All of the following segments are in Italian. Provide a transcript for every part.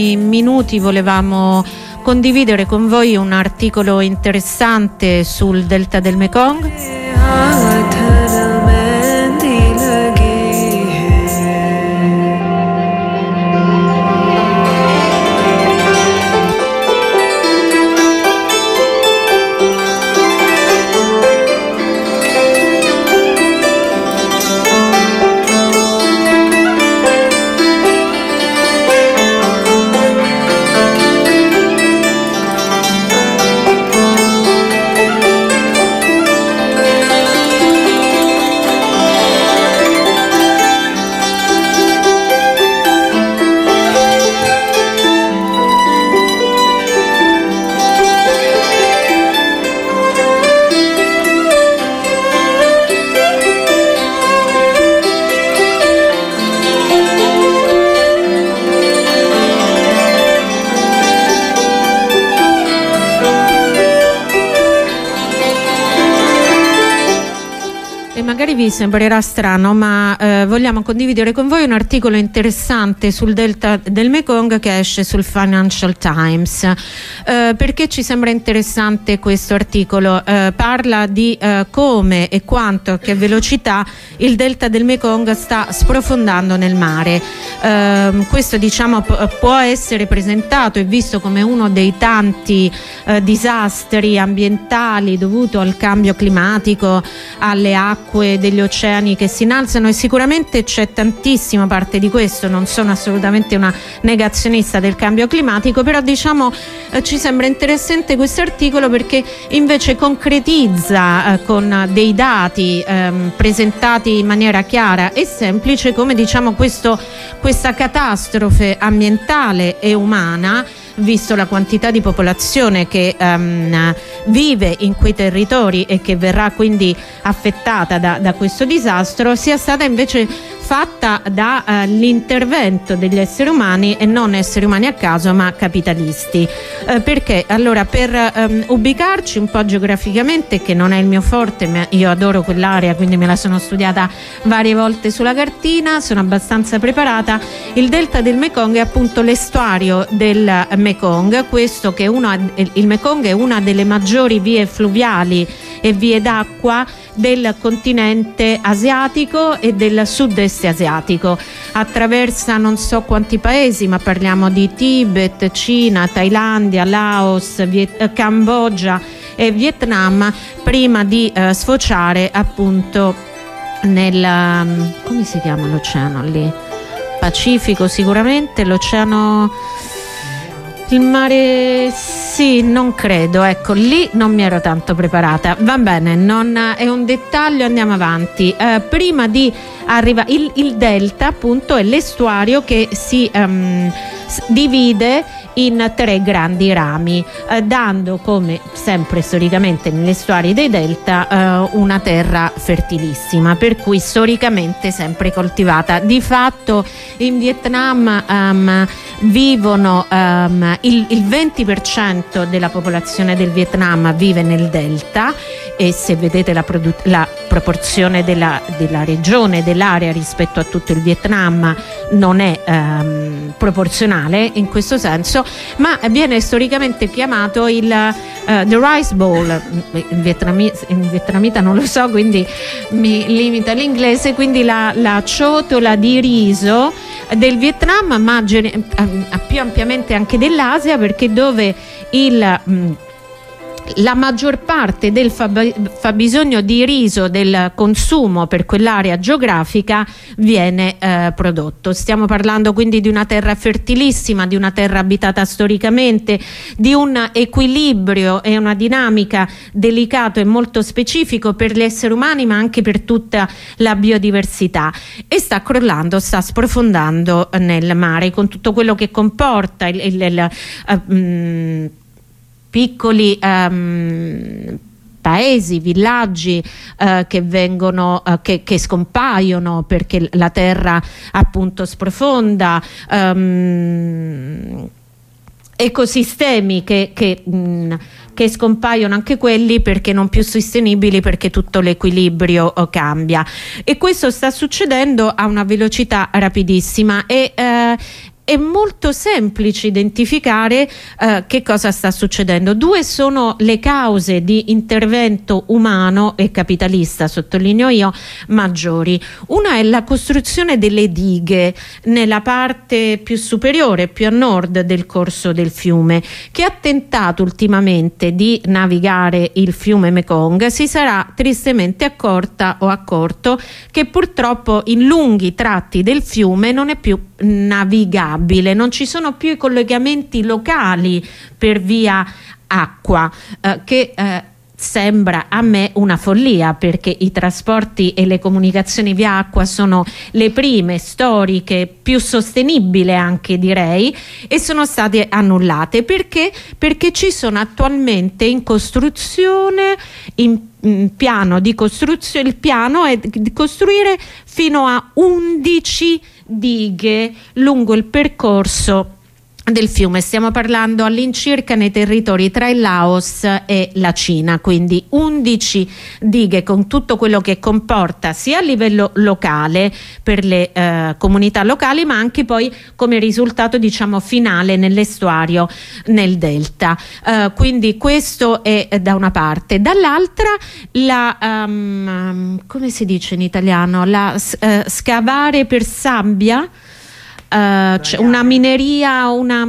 Minuti volevamo condividere con voi un articolo interessante sul delta del Mekong. Magari vi sembrerà strano, ma vogliamo condividere con voi un articolo interessante sul delta del Mekong che esce sul Financial Times. Perché ci sembra interessante questo articolo? Parla di come e quanto, a che velocità il delta del Mekong sta sprofondando nel mare. Questo, diciamo, può essere presentato e visto come uno dei tanti disastri ambientali dovuto al cambio climatico, alle acque degli oceani che si innalzano, e sicuramente c'è tantissima parte di questo. Non sono assolutamente una negazionista del cambio climatico, però diciamo ci sembra interessante questo articolo perché invece concretizza con dei dati presentati in maniera chiara e semplice come, diciamo, questa catastrofe ambientale e umana, visto la quantità di popolazione che vive in quei territori e che verrà quindi affettata da questo disastro, sia stata invece fatta dall'intervento degli esseri umani, e non esseri umani a caso ma capitalisti. Perché? Allora, per ubicarci un po' geograficamente, che non è il mio forte, ma io adoro quell'area, quindi me la sono studiata varie volte sulla cartina, sono abbastanza preparata. Il delta del Mekong è appunto l'estuario del Mekong, questo che il Mekong è una delle maggiori vie fluviali e vie d'acqua del continente asiatico e del sud-est asiatico. Attraversa non so quanti paesi, ma parliamo di Tibet, Cina, Thailandia, Laos, Cambogia e Vietnam, prima di sfociare appunto nel come si chiama l'oceano lì? Pacifico sicuramente, l'oceano, il mare, sì, non credo, ecco, lì non mi ero tanto preparata. Va bene, non è un dettaglio, andiamo avanti. Prima di arrivare, il delta appunto è l'estuario che si divide in 3 grandi rami, dando, come sempre storicamente negli estuari dei delta, una terra fertilissima, per cui storicamente sempre coltivata. Di fatto in Vietnam vivono il 20% della popolazione del Vietnam vive nel delta, e se vedete la proporzione della regione, dell'area rispetto a tutto il Vietnam, non è proporzionale in questo senso, ma viene storicamente chiamato the Rice Bowl. In vietnamita non lo so, quindi mi limito all'inglese, quindi la ciotola di riso del Vietnam, ma più ampiamente anche dell'Asia, perché dove la maggior parte del fabbisogno di riso del consumo per quell'area geografica viene prodotto. Stiamo parlando quindi di una terra fertilissima, di una terra abitata storicamente, di un equilibrio e una dinamica delicato e molto specifico per gli esseri umani, ma anche per tutta la biodiversità, e sta crollando, sta sprofondando nel mare, con tutto quello che comporta piccoli paesi, villaggi che vengono che scompaiono perché la terra appunto sprofonda, ecosistemi che scompaiono anche quelli perché non più sostenibili, perché tutto l'equilibrio cambia, e questo sta succedendo a una velocità rapidissima, e è molto semplice identificare che cosa sta succedendo. Due sono le cause di intervento umano e capitalista, sottolineo io, maggiori. Una è la costruzione delle dighe nella parte più superiore, più a nord del corso del fiume. Chi ha tentato ultimamente di navigare il fiume Mekong si sarà tristemente accorto che purtroppo in lunghi tratti del fiume non è più navigabile, non ci sono più i collegamenti locali per via acqua, che sembra a me una follia, perché i trasporti e le comunicazioni via acqua sono le prime, storiche, più sostenibili anche, direi, e sono state annullate. Perché? Perché ci sono attualmente in costruzione, piano di costruzione, il piano è di costruire fino a 11 dighe lungo il percorso del fiume. Stiamo parlando all'incirca nei territori tra il Laos e la Cina, quindi 11 dighe, con tutto quello che comporta sia a livello locale per le comunità locali, ma anche poi come risultato, diciamo, finale nell'estuario, nel delta. Quindi questo è da una parte. Dall'altra come si dice in italiano? Scavare per sabbia. C'è una mineria,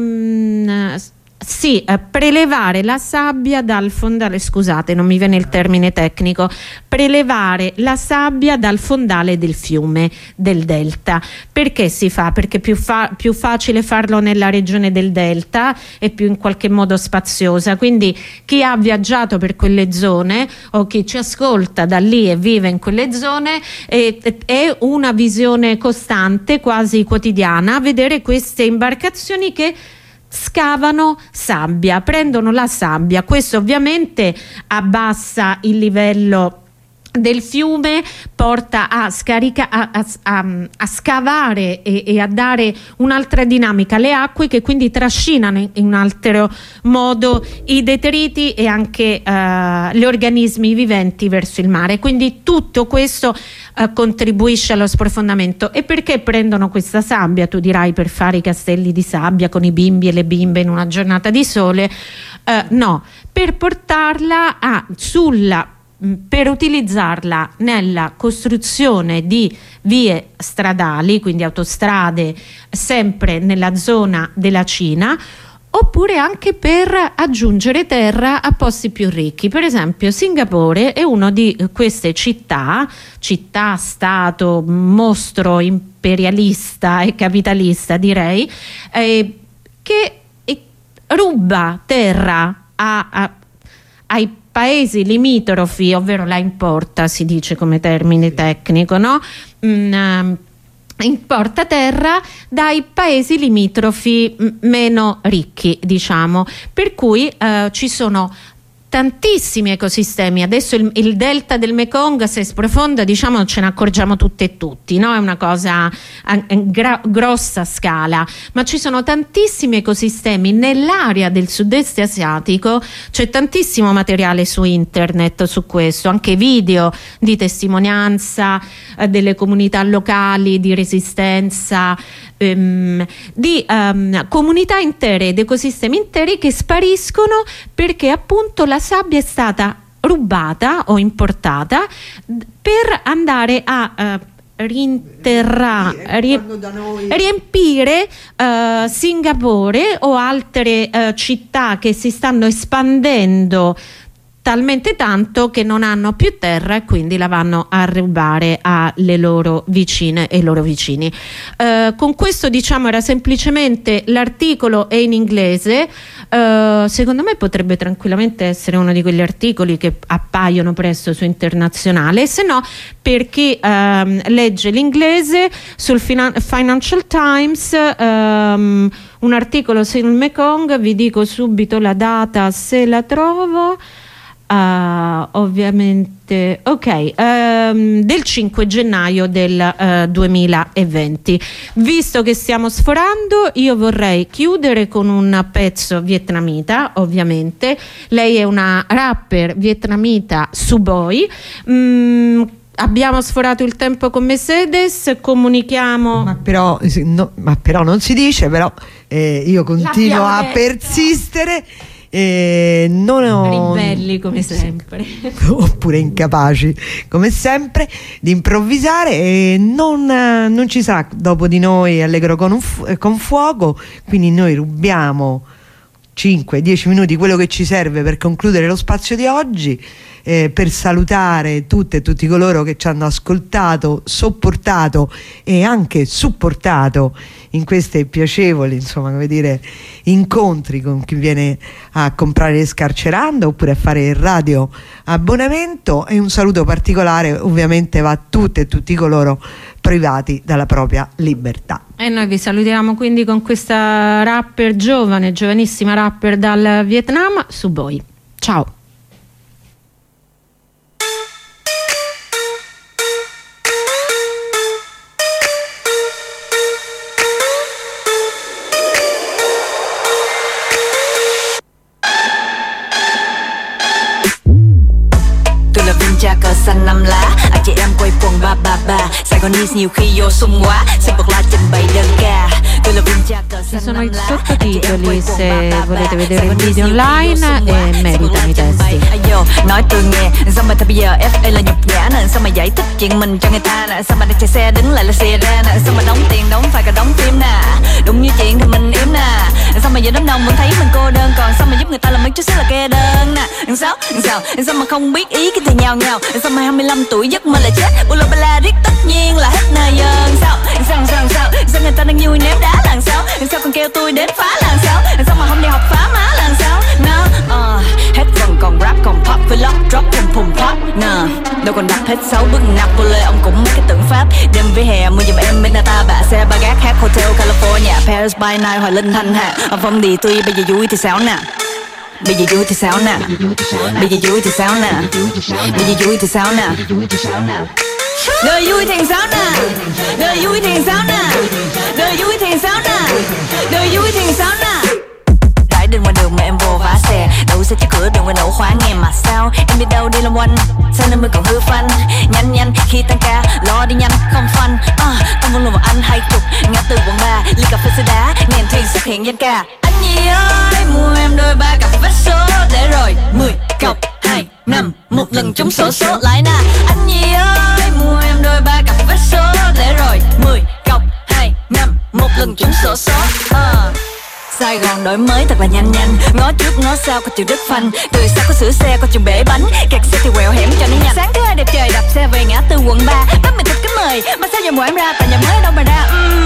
prelevare la sabbia dal fondale, scusate, non mi viene il termine tecnico, prelevare la sabbia dal fondale del fiume, del delta. Perché si fa? Perché è più facile farlo nella regione del delta, è più in qualche modo spaziosa, quindi chi ha viaggiato per quelle zone o chi ci ascolta da lì e vive in quelle zone è una visione costante, quasi quotidiana, vedere queste imbarcazioni che scavano sabbia, prendono la sabbia. Questo ovviamente abbassa il livello del fiume, porta a scavare e a dare un'altra dinamica alle acque, che quindi trascinano in un altro modo i detriti e anche gli organismi viventi verso il mare. Quindi tutto questo contribuisce allo sprofondamento. E perché prendono questa sabbia? Tu dirai, per fare i castelli di sabbia con i bimbi e le bimbe in una giornata di sole? No, per portarla per utilizzarla nella costruzione di vie stradali, quindi autostrade, sempre nella zona della Cina, oppure anche per aggiungere terra a posti più ricchi. Per esempio Singapore è una di queste città-stato, mostro imperialista e capitalista, direi, che ruba terra ai paesi limitrofi, ovvero la importa, si dice come termine tecnico, no? Importa terra dai paesi limitrofi meno ricchi, diciamo, per cui ci sono tantissimi ecosistemi. Adesso il delta del Mekong, se sprofonda, diciamo, ce ne accorgiamo tutte e tutti, no? È una cosa a grossa scala, ma ci sono tantissimi ecosistemi nell'area del sud-est asiatico. C'è tantissimo materiale su internet su questo, anche video di testimonianza delle comunità locali, di resistenza, di comunità intere ed ecosistemi interi che spariscono perché appunto la sabbia è stata rubata o importata per andare a riempire Singapore o altre città che si stanno espandendo talmente tanto che non hanno più terra e quindi la vanno a rubare alle loro vicine e loro vicini. Con questo, diciamo, era semplicemente, l'articolo è in inglese, secondo me potrebbe tranquillamente essere uno di quegli articoli che appaiono presto su Internazionale, se no per chi legge l'inglese sul Financial Times, un articolo sul Mekong, vi dico subito la data se la trovo. Ovviamente del 5 gennaio del 2020. Visto che stiamo sforando, io vorrei chiudere con un pezzo vietnamita. Ovviamente lei è una rapper vietnamita, Suboi. abbiamo sforato il tempo con Mercedes, comunichiamo. Ma però non si dice, però io continuo a persistere. Ribelli come sempre oppure incapaci come sempre di improvvisare, e non ci sarà dopo di noi Allegro con fuoco, quindi noi rubiamo 5-10 minuti, quello che ci serve per concludere lo spazio di oggi, per salutare tutte e tutti coloro che ci hanno ascoltato, sopportato e anche supportato in queste piacevoli, insomma, come dire, incontri con chi viene a comprare Scarcerando oppure a fare il radio abbonamento. E un saluto particolare ovviamente va a tutte e tutti coloro privati dalla propria libertà. E noi vi salutiamo quindi con questa rapper giovanissima rapper dal Vietnam, Suboi. Ciao. Cha cờ xanh năm lá, anh chị em quay quần ba ba ba. Sài Gòn News nhiều khi vô sung quá, xem bật la trình bày đơn ca. Tôi là viên cha cờ xanh năm lá. Ci sono i sottotitoli se volete vedere il video online e meritano i testi. Nói tôi nghe, sao mà bây giờ FA là nhục nhã nè, sao mà giải thích chuyện mình cho người ta nè, sao mà đang chạy xe đứng lại là xe ra nè, sao mà đóng tiền đóng phải cả đóng phim nè, đúng như chuyện thì mình yếm nè, sao mà giờ đám đông vẫn thấy mình cô đơn, còn sao mà giúp người ta làm mấy chút xíu là kê đơn nè, sao mà không biết ý cái thì nhào nhào, sao mà 25 tuổi giấc mơ là chết, bù lô ba la riết tất nhiên là hết nơi dân, sao người ta đang vui ném đá làm sao còn kêu tôi đến phá làm sao mà không đi học phá má làm sao, no, hết phần còn rap còn pop với lock drop pum pop, nè, đâu còn đập hết 6 bước Napoli, ông cũng mấy cái tượng Pháp, đêm với hè mua giùm em bên ta bạ xe ba gác hát hotel California, Paris by night Hoài Linh Thanh Hà, phong đi tuy bây giờ vui thì sao nè. Bây giờ vui thì sao nè, bây giờ vui thì sao nè, bây giờ vui thì sao nè, đời vui thì sao nè, đời vui thì sao nè, đời vui thì sao nè, đời vui thì sao nè. Rải đường ngoài đường mà em vô vá xe, đậu xe trước cửa đường quay nổ khóa nghe mà sao em đi đâu đi làm quanh, sao nơi mới còn hư phanh, nhanh khi tăng ca lo đi nhanh không phanh, con muốn luôn một anh 20 ngã tư quận 3 ly cà phê soda nghẹn thuyền xuất hiện danh ca. Nhi ơi mua em đôi ba cặp vé số để rồi 10 cọc 2 5 một lần trúng xổ số lại nè. Anh Nhi ơi mua em đôi ba cặp vé số để rồi 10 cọc 2 5 một lần trúng xổ số. Sài Gòn đổi mới thật là nhanh, ngó trước ngó sau có chữ đất phanh, từ xa có sửa xe có chữ bể bánh, kẹt xe thì quẹo hẻm cho nó nhanh. Sáng thứ hai đẹp trời đạp xe về ngã tư quận 3, bắt mình thật kính mời mà sao giờ mời em ra tại nhà mới đâu mà ra.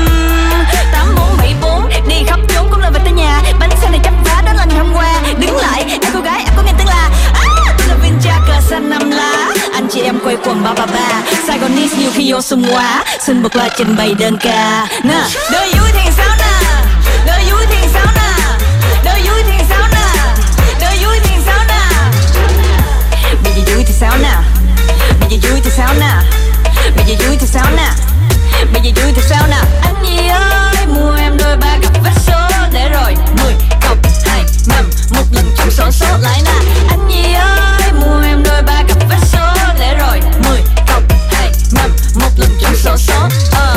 8474 đi khắp chốn cũng là về tới nhà, bánh xe này chấp vá đó là ngày hôm qua. Đứng lại em cô gái em có nghe tiếng là tôi là viên cha cờ xanh năm lá, anh chị em quay quần ba ba ba. Sài Gòn News nhiều khi vô sung quá, xin bật la trình bày đơn ca nè. Đời vui thì sao nè, đời vui thì sao nè, đời vui thì sao nè, đời vui thì sao nè. Bây giờ vui thì sao nè, bây giờ vui thì sao nè, bây giờ vui thì sao nè, bây giờ vui thì sao nè. Anh Nhi ơi mua em đôi ba cặp vé số để rồi 10